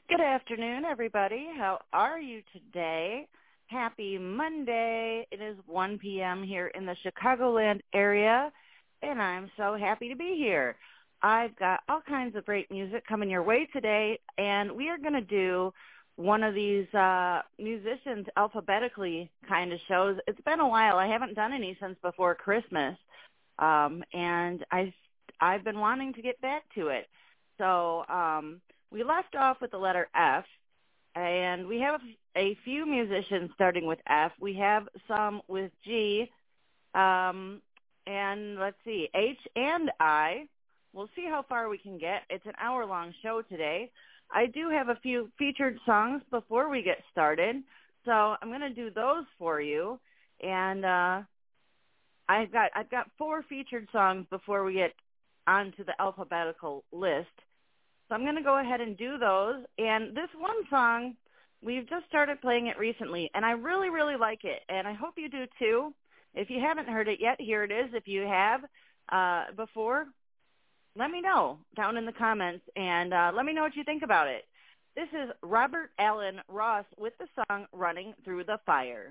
Good afternoon, everybody. How are you today? Happy Monday. It is 1 p.m. here in the Chicagoland area, and I'm so happy to be here. I've got all kinds of great music coming your way today, and we are going to do one of these musicians alphabetically kind of shows. It's been a while. I haven't done any since before Christmas, and I've been wanting to get back to it. So we left off with the letter F, and we have a few musicians starting with F. We have some with G, and let's see, H and I. We'll see how far we can get. It's an hour-long show today. I do have a few featured songs before we get started, so I'm going to do those for you. And I've got 4 featured songs before we get onto the alphabetical list. So I'm going to go ahead and do those. And this one song, we've just started playing it recently, and I really, really like it. And I hope you do too. If you haven't heard it yet, here it is. If you have before, let me know down in the comments, and let me know what you think about it. This is Robert Allen Ross with the song Running Through the Fire.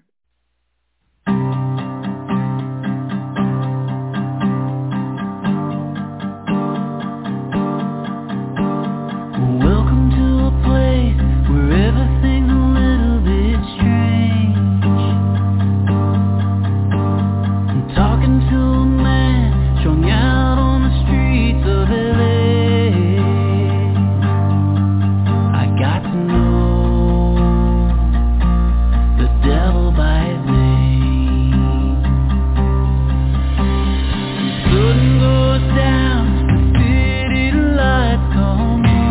Welcome to a place where everything's a little bit strange. I'm talking to a man strung out on the streets of LA. I got to know the devil by his name. The sun goes down, the city lights come on.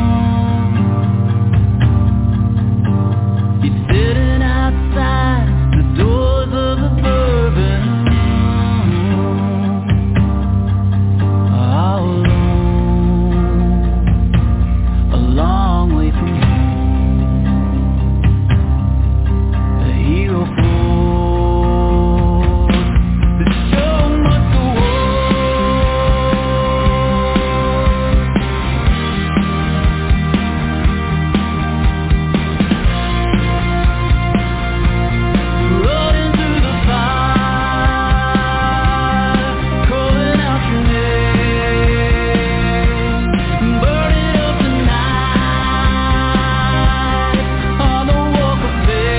He's sitting outside the doors of the bourbon room, all alone, a long way from home. The hero falls, the show must go running through the fire, calling out your name, burning up the night on the walk of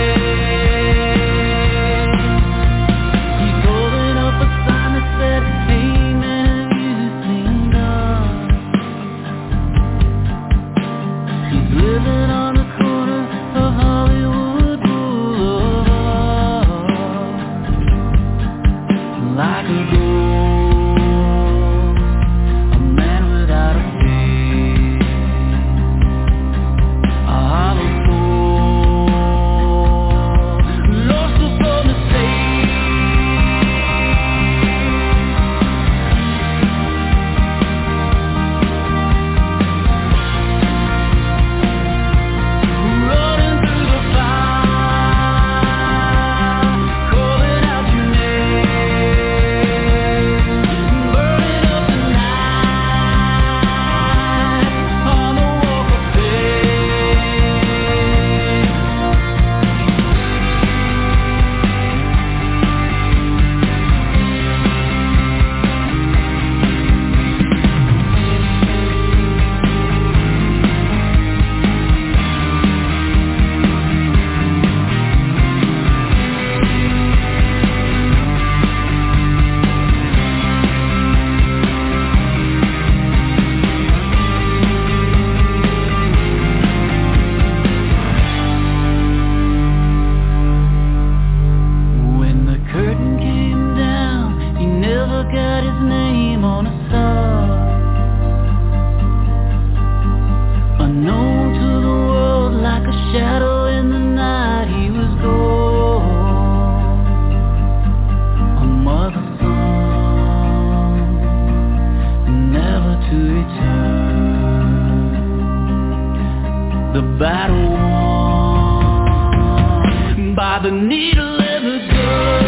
fame. He's holding up a sign that said, "Amen, you seen God." He's living on the corner of Hollywood Boulevard, like a ghost, a man without a face, a hollow soul, lost upon the stage. Running through the fire, calling out your name, burning up the night on the walk of fame. When the curtain came down, he never got his name on a star. Unknown to the world, like a shadow in the night, he was gone. A mother's son, never to return. The battle won by the needle and the gun.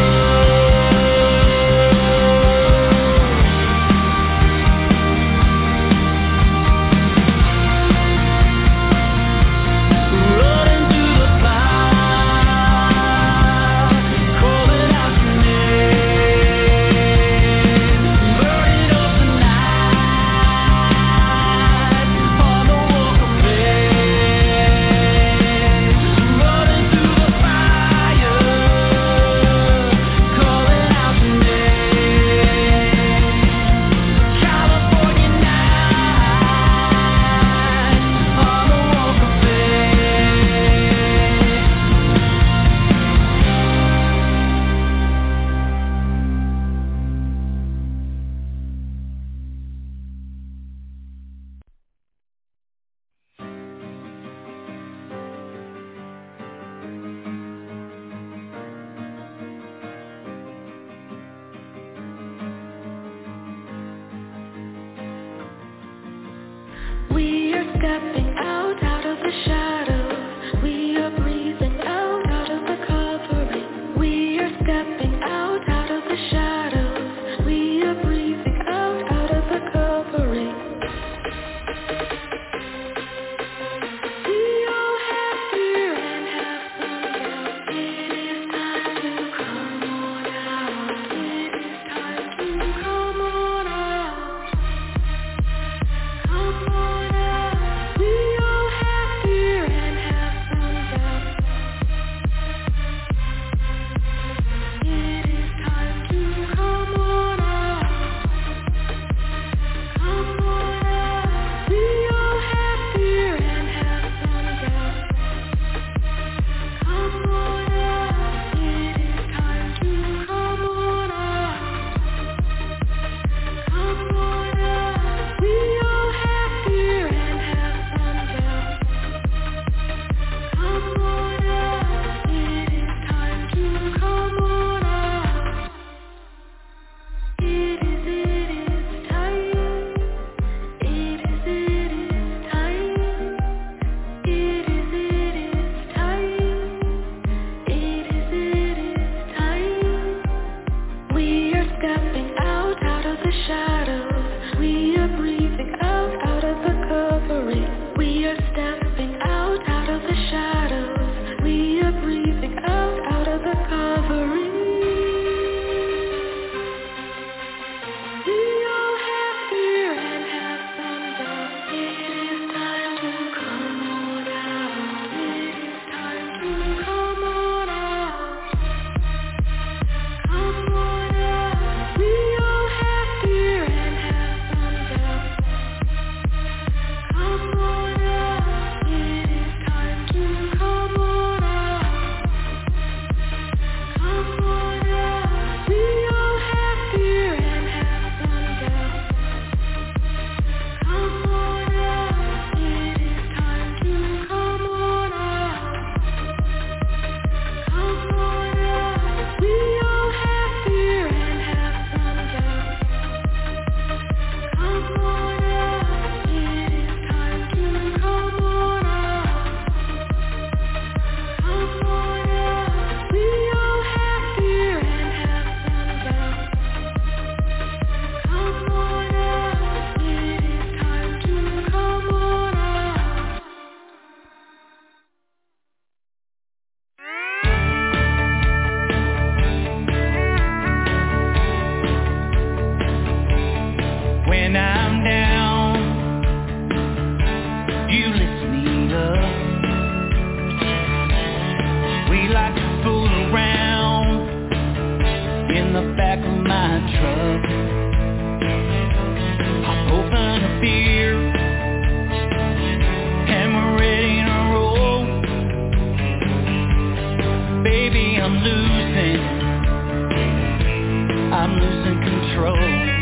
control.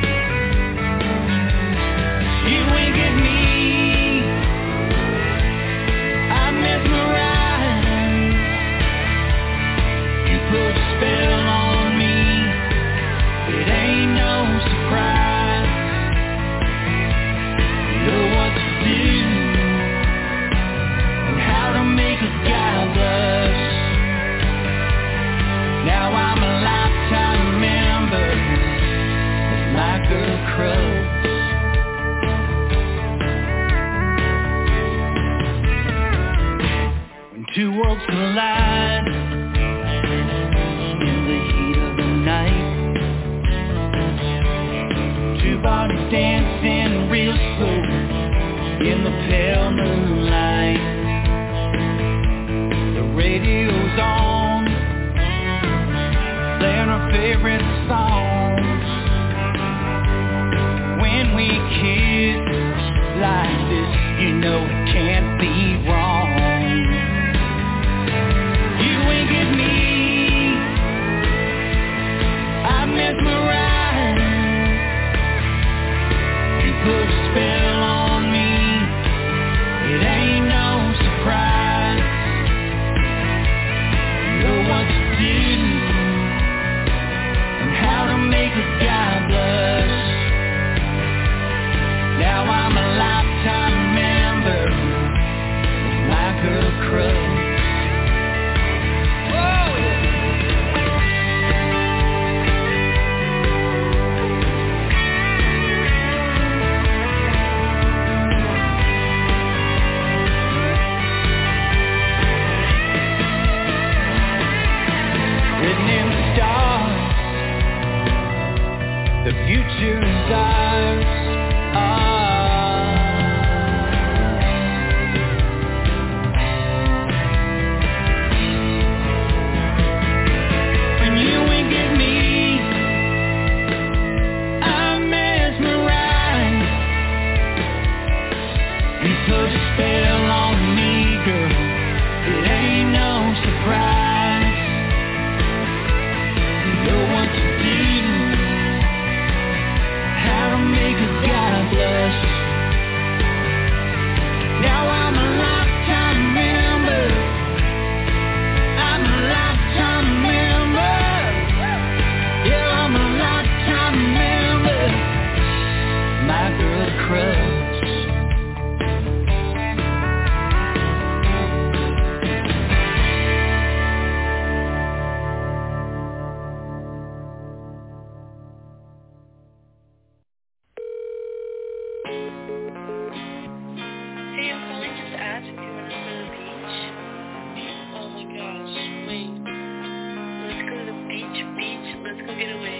You wink at me, I'm mesmerized. You put a spell on me, it ain't no surprise. You know what to do and how to make a guy blush. Now I'm a lifetime member of My Girl Crows. When two worlds collide in the heat of the night, two bodies dancing real slow in the pale moonlight. The radio's on, playing our favorite songs. When we kiss like this, you know it can't be wrong. You wink at me, I'm mesmerized. You put a spell on me, it ain't no surprise. You know what to do and how to make a guy blush. Now I'm a lifetime member of My Girl Crows. Written in the stars, the future is ours. When you wink at me, I'm mesmerized. You put a spell on me, girl, it ain't no surprise. You know what to do, how to make a guy blush. Now I'm a lifetime member. I'm a lifetime member. Yeah, I'm a lifetime member. My Girl Crows. Hey, I'm calling just to ask if you want to go to the beach. Oh my gosh, wait. Let's go to the beach, let's go get away.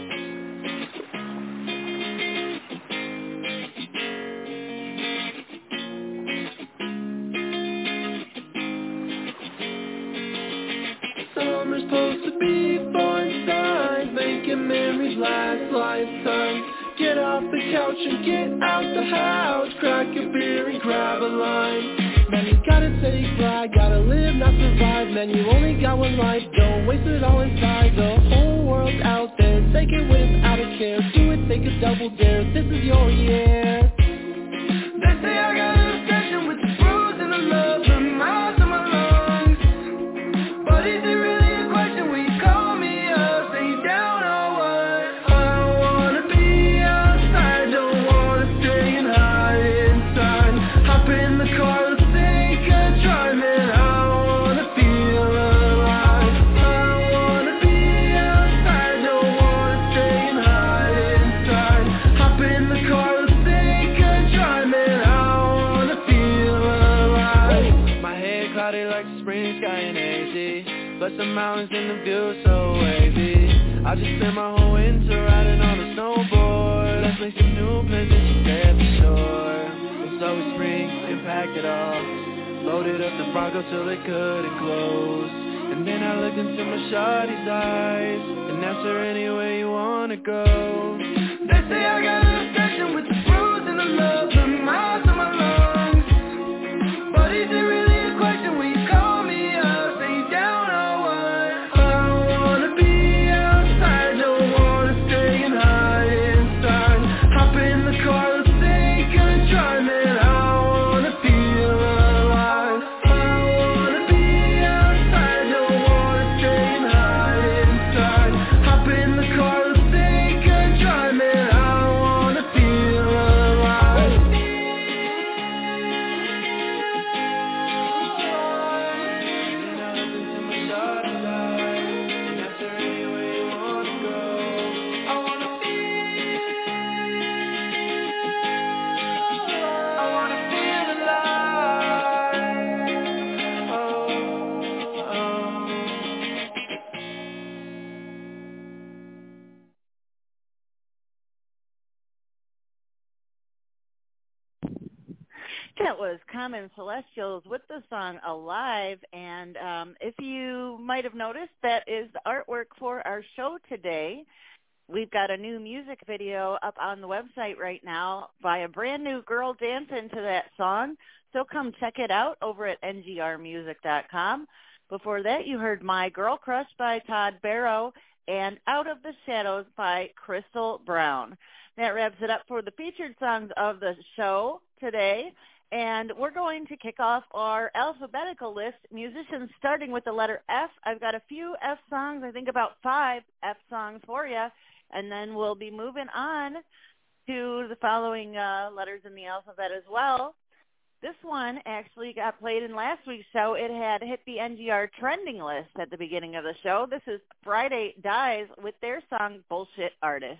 Summer's supposed to be fun time, making memories last lifetime. Get off the couch and get out the house, crack a beer and grab a line. Man, you gotta take flight, gotta live, not survive. Man, you only got one life, don't waste it all inside. The whole world's out there, take it without a care. Do it, take a double dare, this is your year. They say I got an obsession with the bruise and the love and miles in my lungs. But is it really a question when you call me up, say you down or what? I don't wanna be outside, don't wanna stay and hide inside. Hop in the car, let's take a drive, man, I wanna feel alive. I don't wanna be outside, don't wanna stay and hide inside. Hop in the car, let's take a drive, man, I wanna feel alive. My head cloudy like the spring sky in AZ. Plus the mountains and the view so wavy. I just spent my whole winter riding on a snowboard. Let's make some new plans and just stay at the shore. It's always spring, and packed it all. Loaded up the Bronco till they couldn't close. And then I looked into my shawty's eyes and asked her anywhere you wanna go. They say I got an obsession with the bruise and the love and miles in my lungs. But is it really a question when you call me up, say you down or what? I don't wanna be outside, don't wanna stay and hide That was Common Celestials with the song Alive, and if you might have noticed, that is the artwork for our show today. We've got a new music video up on the website right now by a brand new girl dancing to that song, so come check it out over at ngrmusic.com. Before that, you heard My Girl Crush by Todd Barrow and Out of the Shadows by Crystal Brown. That wraps it up for the featured songs of the show today. And we're going to kick off our alphabetical list, musicians starting with the letter F. I've got a few F songs, I think about 5 F songs for you, and then we'll be moving on to the following letters in the alphabet as well. This one actually got played in last week's show. It had hit the NGR trending list at the beginning of the show. This is Friday Dies with their song Bullshit Artist.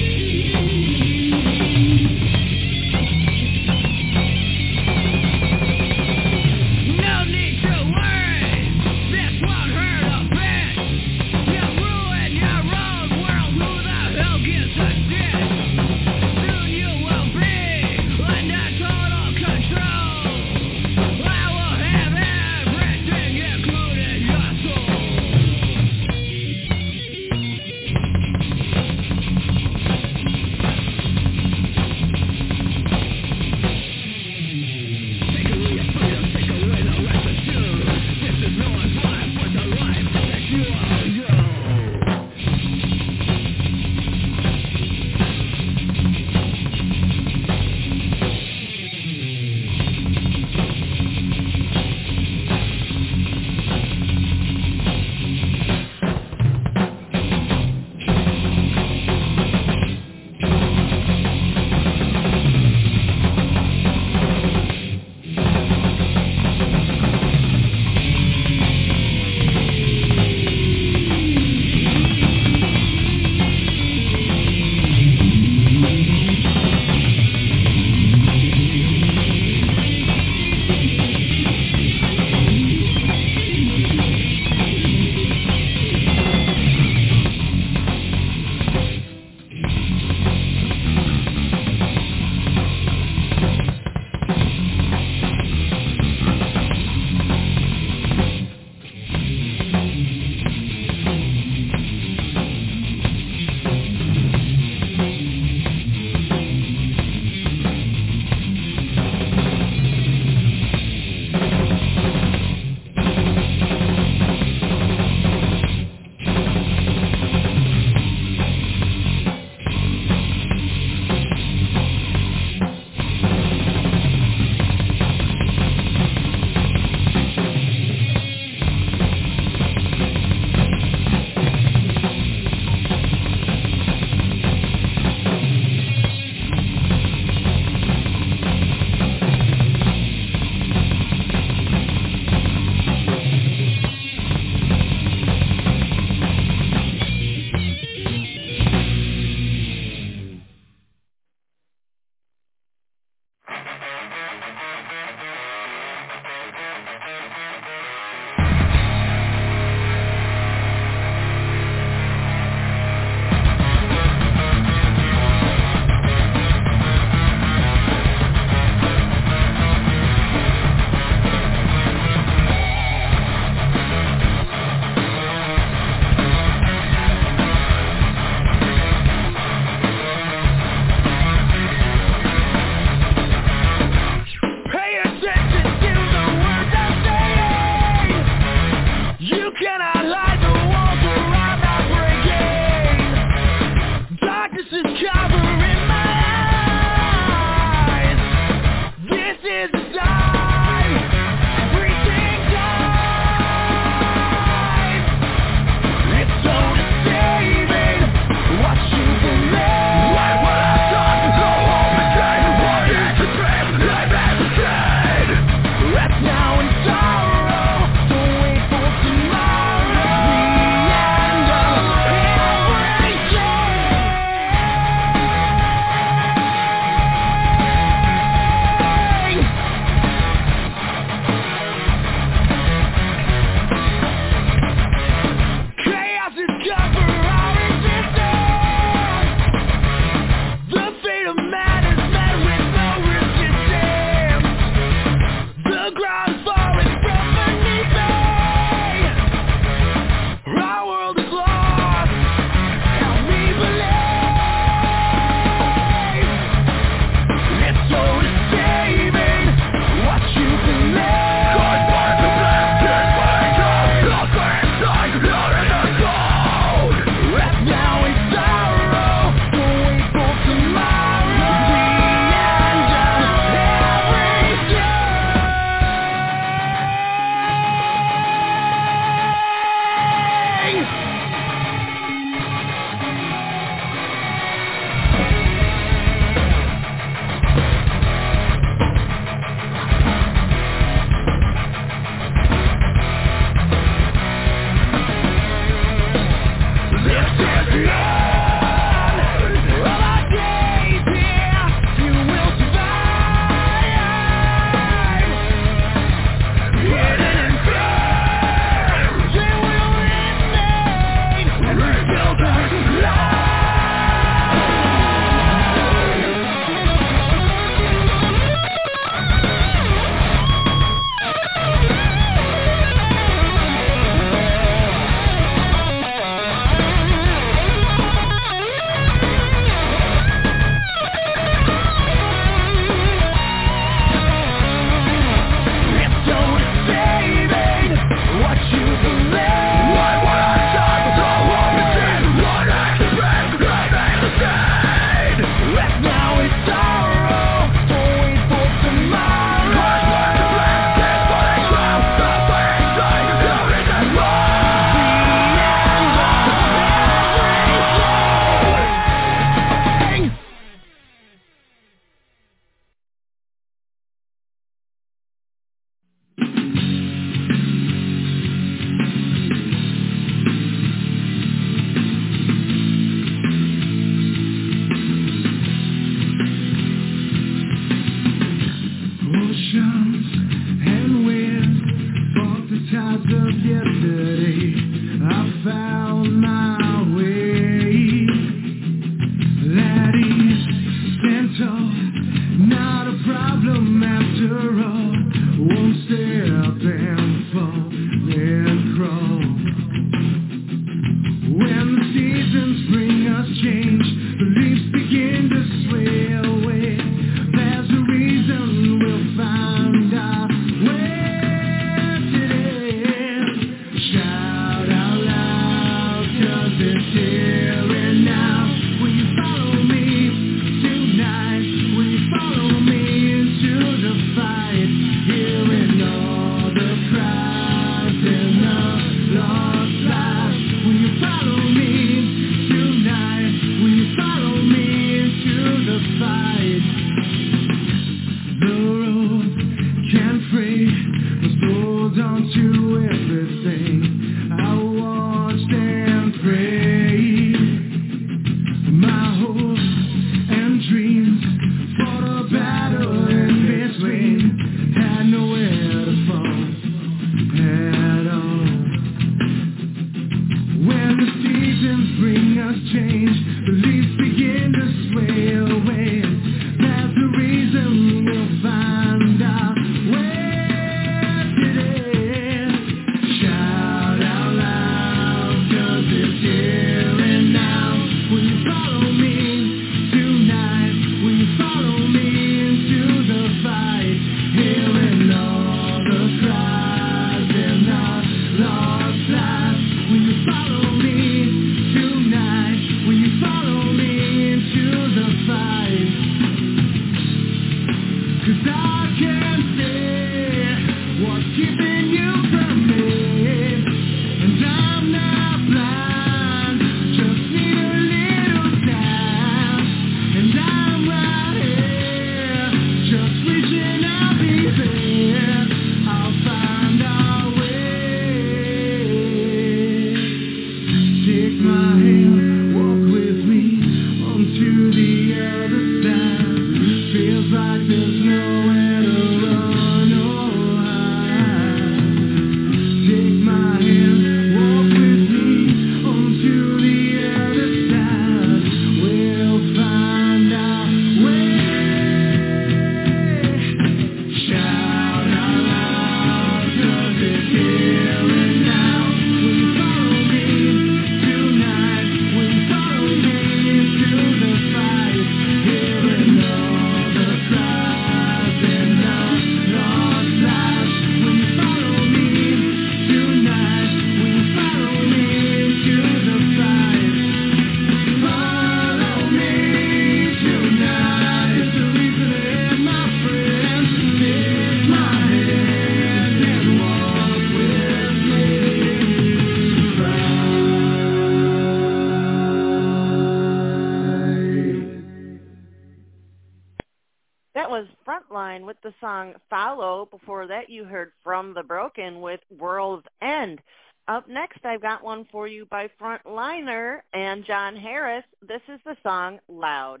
Frontline with the song Follow. Before that, you heard From the Broken with World's End. Up next, I've got one for you by Frontliner and John Harris. This is the song Loud.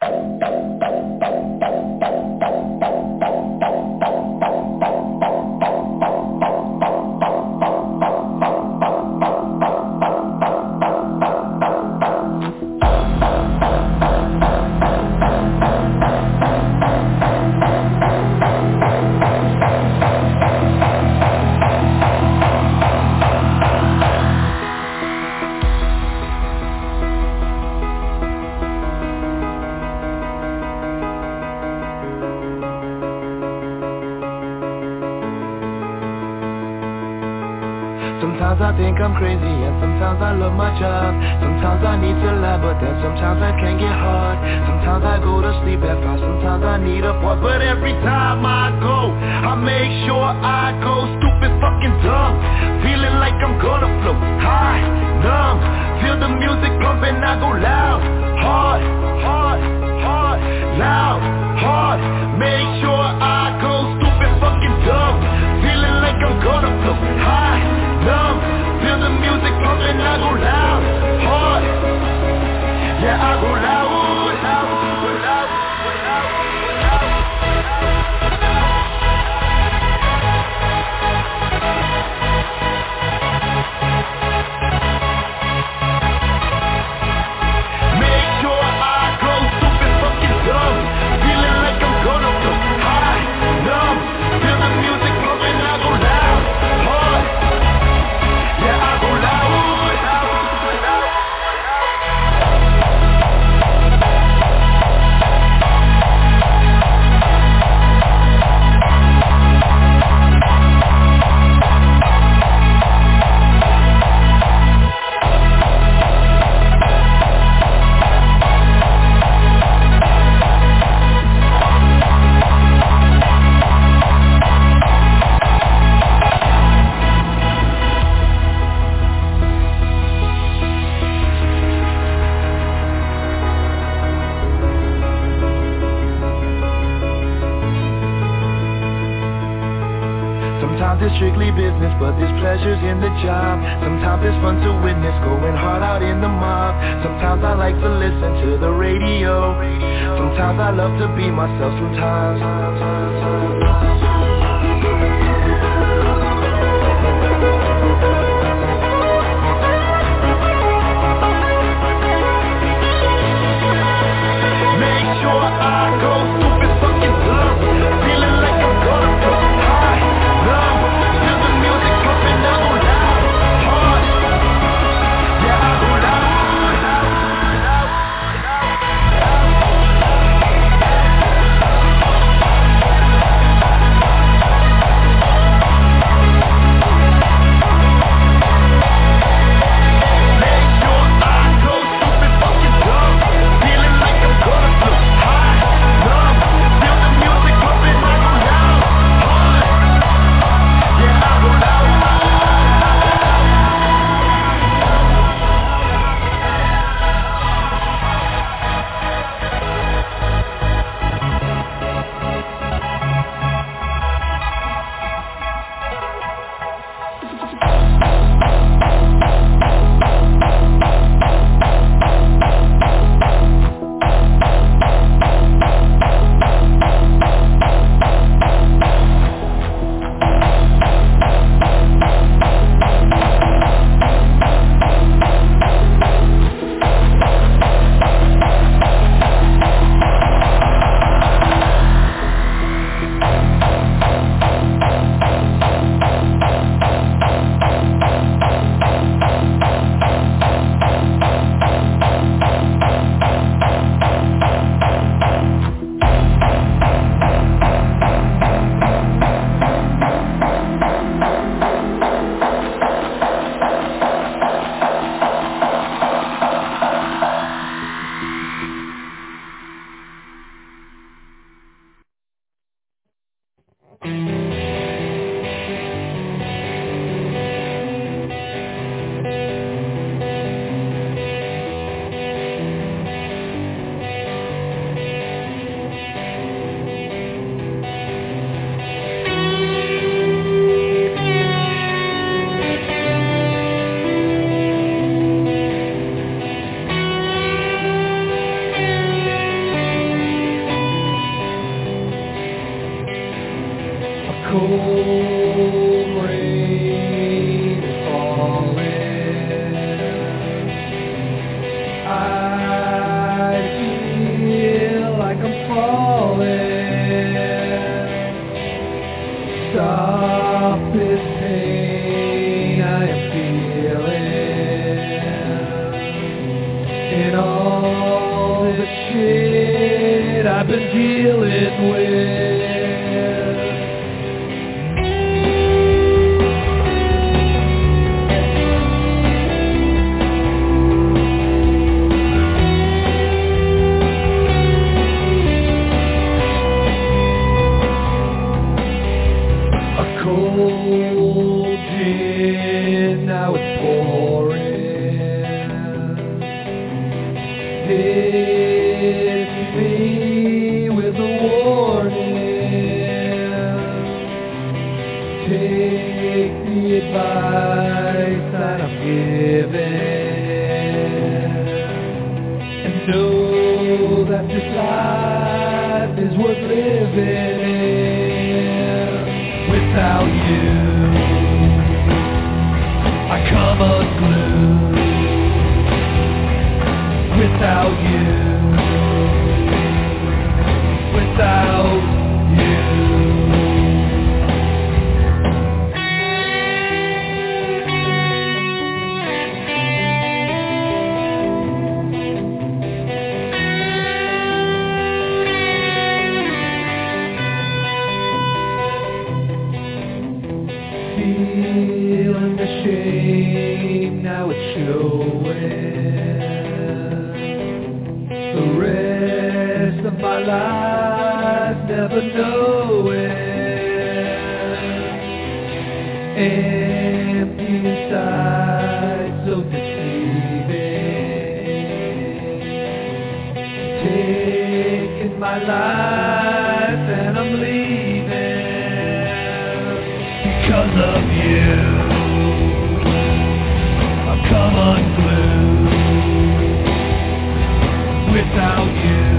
Sometimes I think I'm crazy and sometimes I love my job. Sometimes I need to lie, but then sometimes I can get hard. Sometimes I go to sleep at 5, sometimes I need a pause. But every time I go, I make sure I go stupid fucking dumb. Feeling like I'm gonna float high, numb. Feel the music pumping, I go loud, hard, hard, hard, loud, hard. Make sure I go stupid fucking dumb. Feeling like I'm gonna float high, numb. Feel the music pumping, I go loud, hard. Yeah, I go loud, loud, loud, loud, loud. Make sure I go stupid fucking dumb. Feeling like I'm gonna go high, numb. Feel the music pumping, I go loud, hard. Yeah, I go loud, loud, loud. Sometimes it's strictly business, but there's pleasures in the job. Sometimes it's fun to witness, going hard out in the mob. Sometimes I like to listen to the radio. Sometimes I love to be myself sometimes. shit I've been dealing with. A cold gin, now it's pouring. Hit me with a warning. Take the advice that I'm giving, and know that this life is worth living in. Without you, I come unglued. Without you, without you. Feeling the shame, now it's showing. The rest of my life never knowing. Empty inside, so deceiving. Taking my life and I'm leaving. Because of you, I've come unglued. Without you,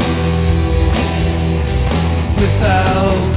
without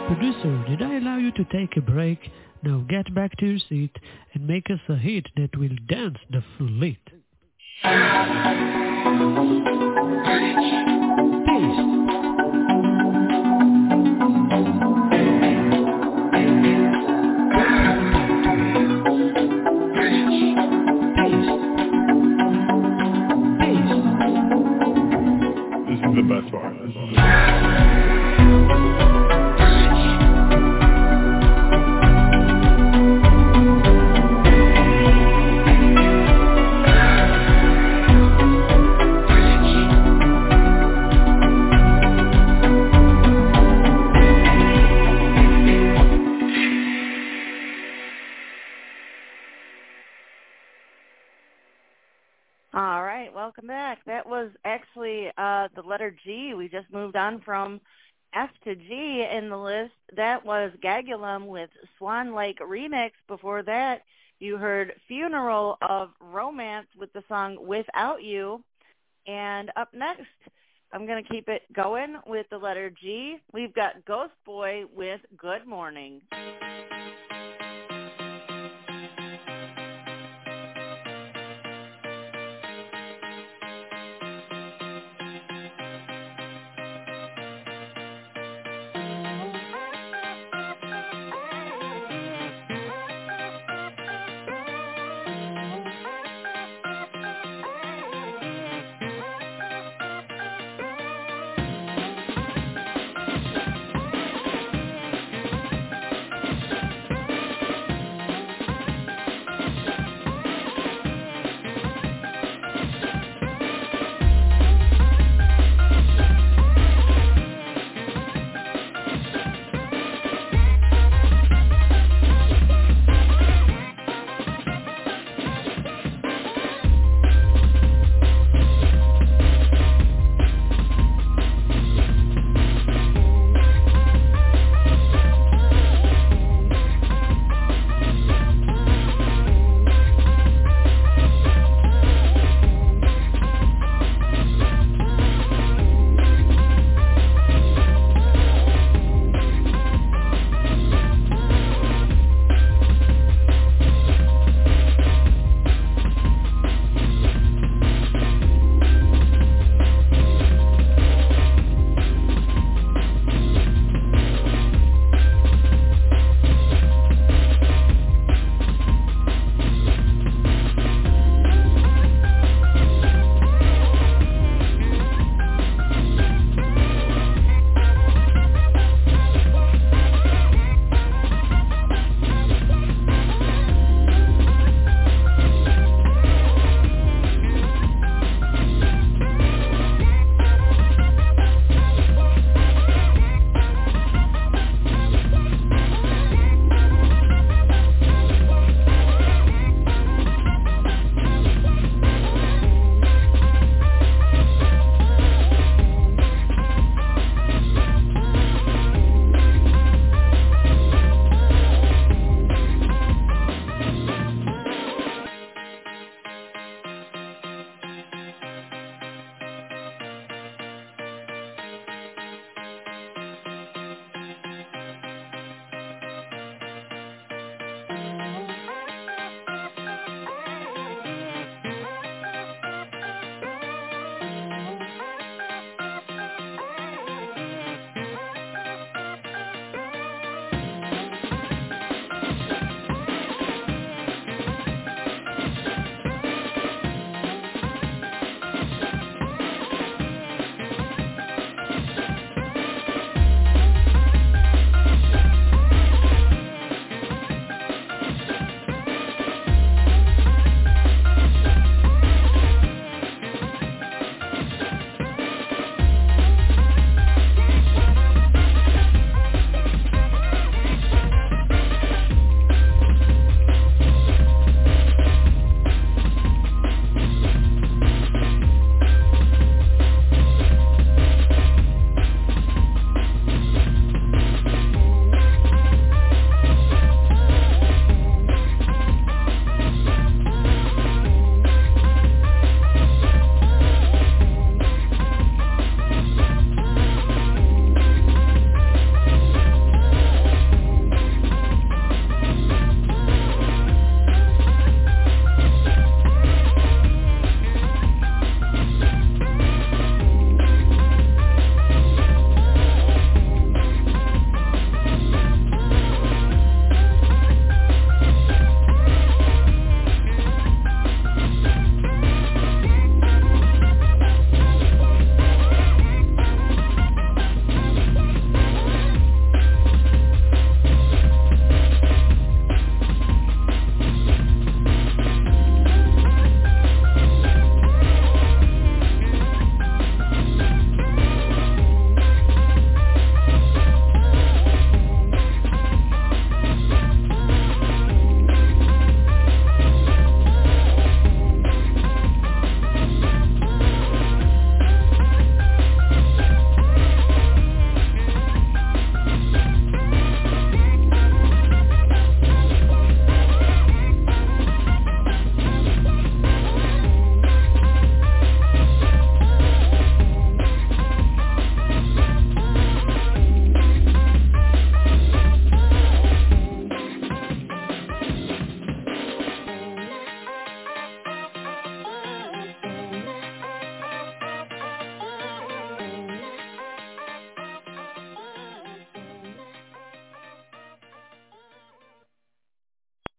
Producer, did I allow you to take a break? Now get back to your seat and make us a hit that will dance the fleet. This is the best part. All right, welcome back. That was actually the letter G. We just moved on from F to G in the list. That was Gagulum with Swan Lake Remix. Before that, you heard Funeral of Romance with the song Without You. And up next, I'm going to keep it going with the letter G. We've got Ghost Boy with Good Morning.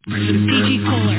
DG Kohler.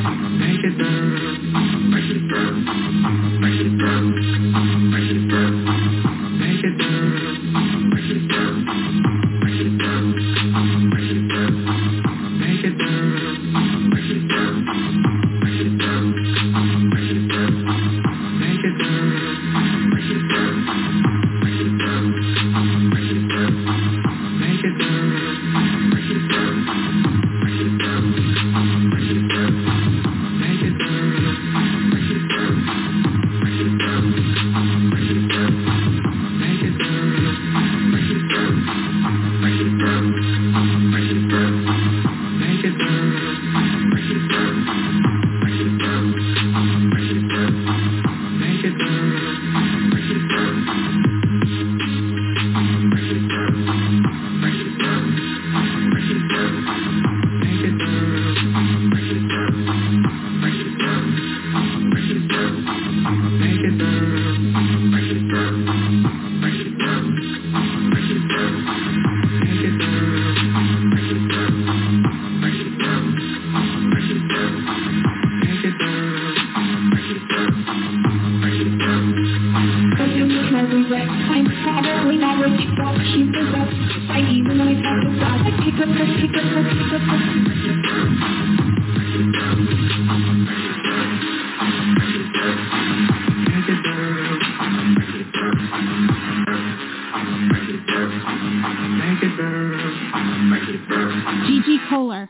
DG Kohler.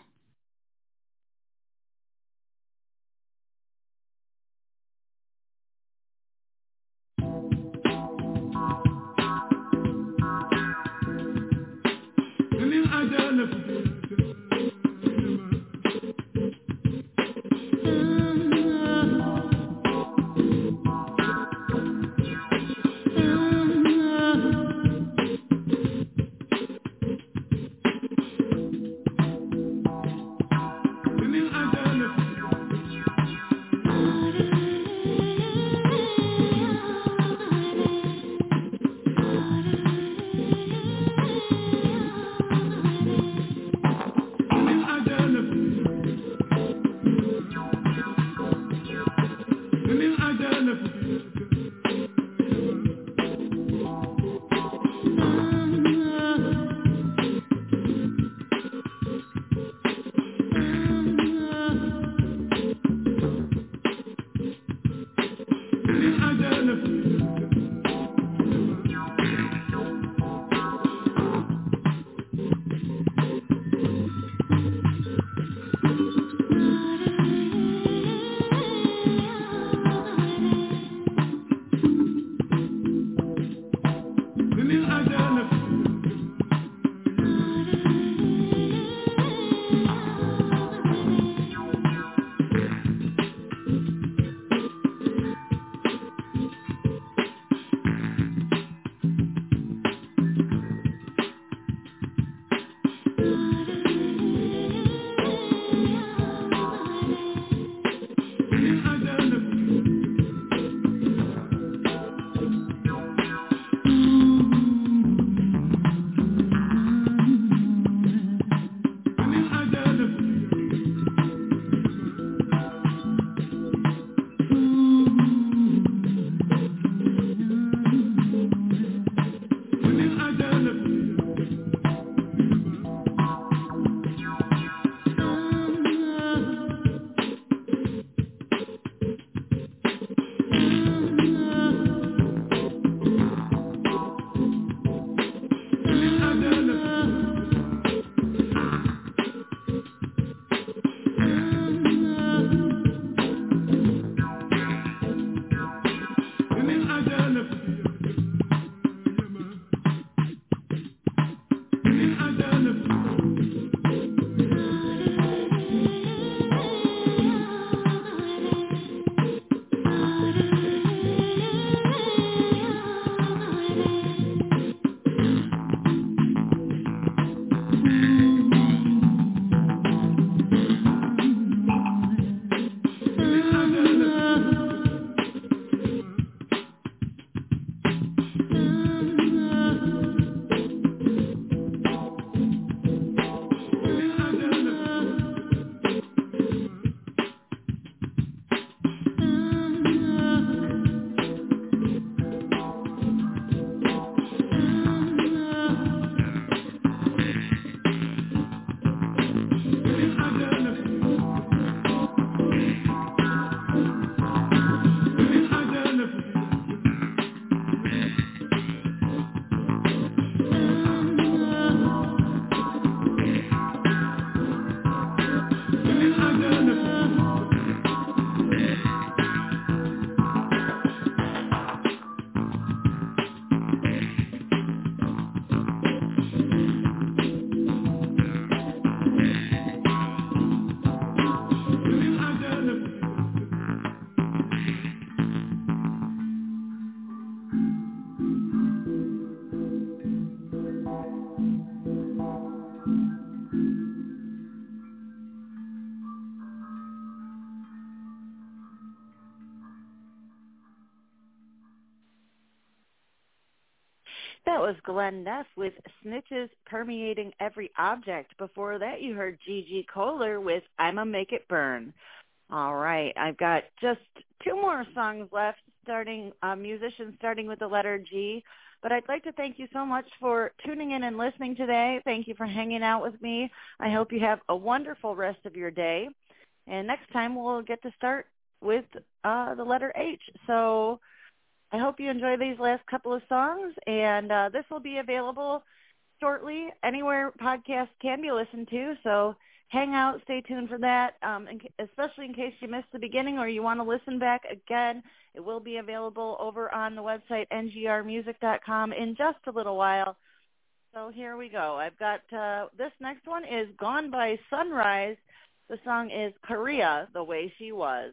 was Glenn Neff with Snitches Permeating Every Object. Before that, you heard Gigi Kohler with I'ma Make It Burn. All right, I've got just two more songs left, musicians starting with the letter G. But I'd like to thank you so much for tuning in and listening today. Thank you for hanging out with me. I hope you have a wonderful rest of your day. And next time we'll get to start with the letter H. So I hope you enjoy these last couple of songs. And this will be available shortly anywhere podcasts can be listened to. So hang out, stay tuned for that, especially in case you missed the beginning or you want to listen back again. It will be available over on the website ngrmusic.com in just a little while. So here we go. I've got this next one is Gone by Sunrise. The song is Korea, The Way She Was.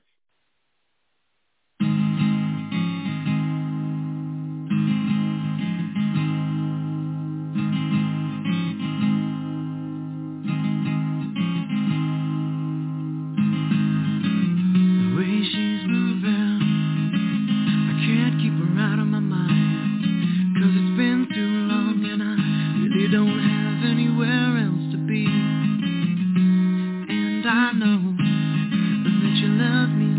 I know that you love me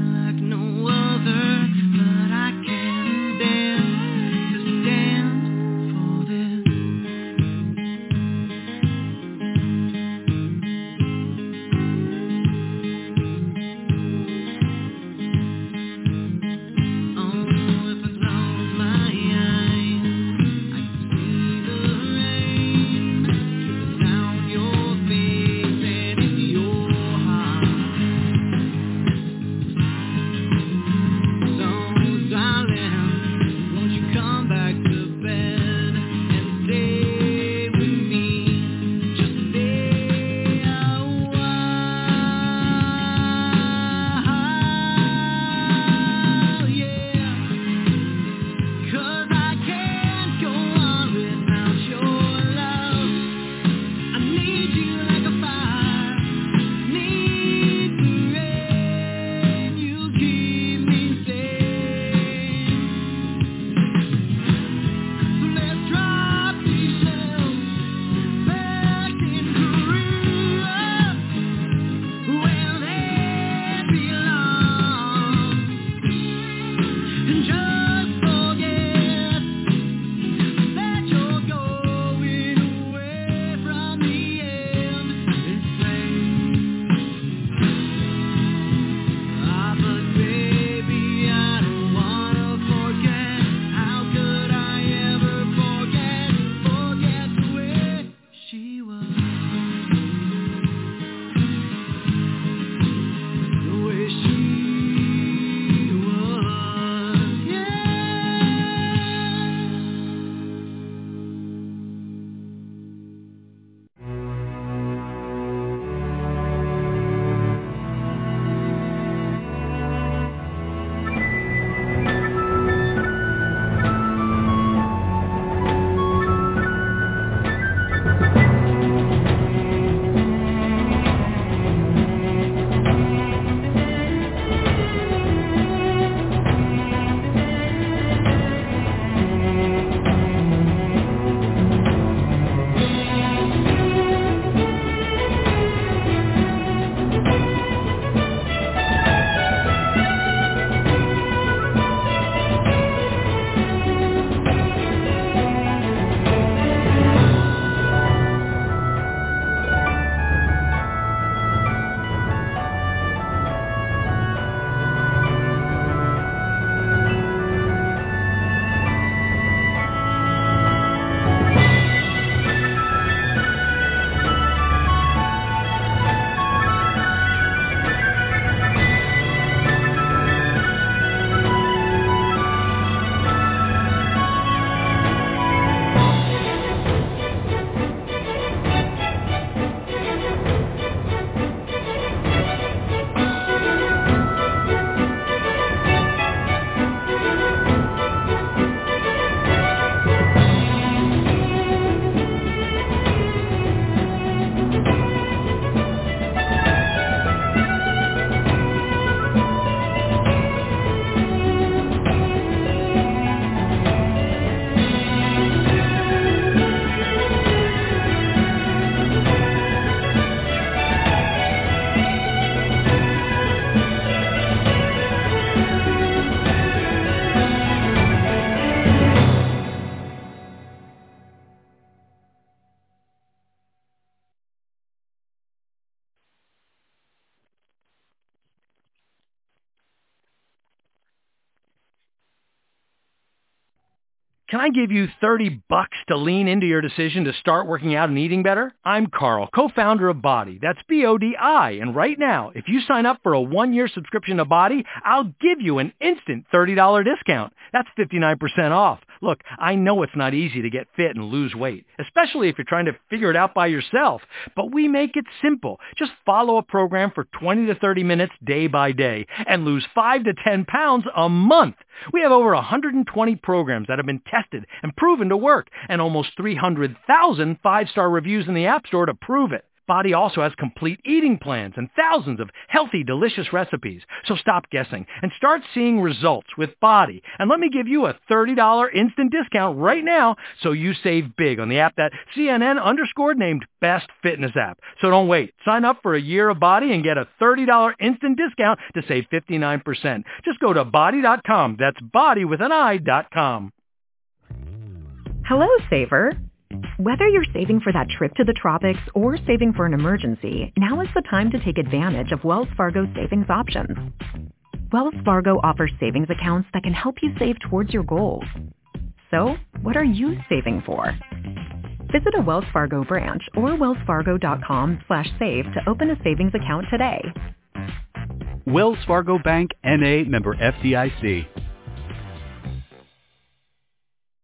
Can I give you $30 to lean into your decision to start working out and eating better? I'm Carl, co-founder of BODi. That's BODI. And right now, if you sign up for a 1-year subscription to BODi, I'll give you an instant $30 discount. That's 59% off. Look, I know it's not easy to get fit and lose weight, especially if you're trying to figure it out by yourself. But we make it simple. Just follow a program for 20 to 30 minutes day by day and lose 5 to 10 pounds a month. We have over 120 programs that have been tested and proven to work, and almost 300,000 5-star reviews in the App Store to prove it. BODi also has complete eating plans and thousands of healthy, delicious recipes. So stop guessing and start seeing results with BODi. And let me give you a $30 instant discount right now so you save big on the app that CNN_ named Best Fitness App. So don't wait. Sign up for a year of BODi and get a $30 instant discount to save 59%. Just go to BODi.com. That's BODi with an I.com. Hello, saver. Whether you're saving for that trip to the tropics or saving for an emergency, now is the time to take advantage of Wells Fargo savings options. Wells Fargo offers savings accounts that can help you save towards your goals. So, what are you saving for? Visit a Wells Fargo branch or wellsfargo.com/save to open a savings account today. Wells Fargo Bank, N.A., member FDIC.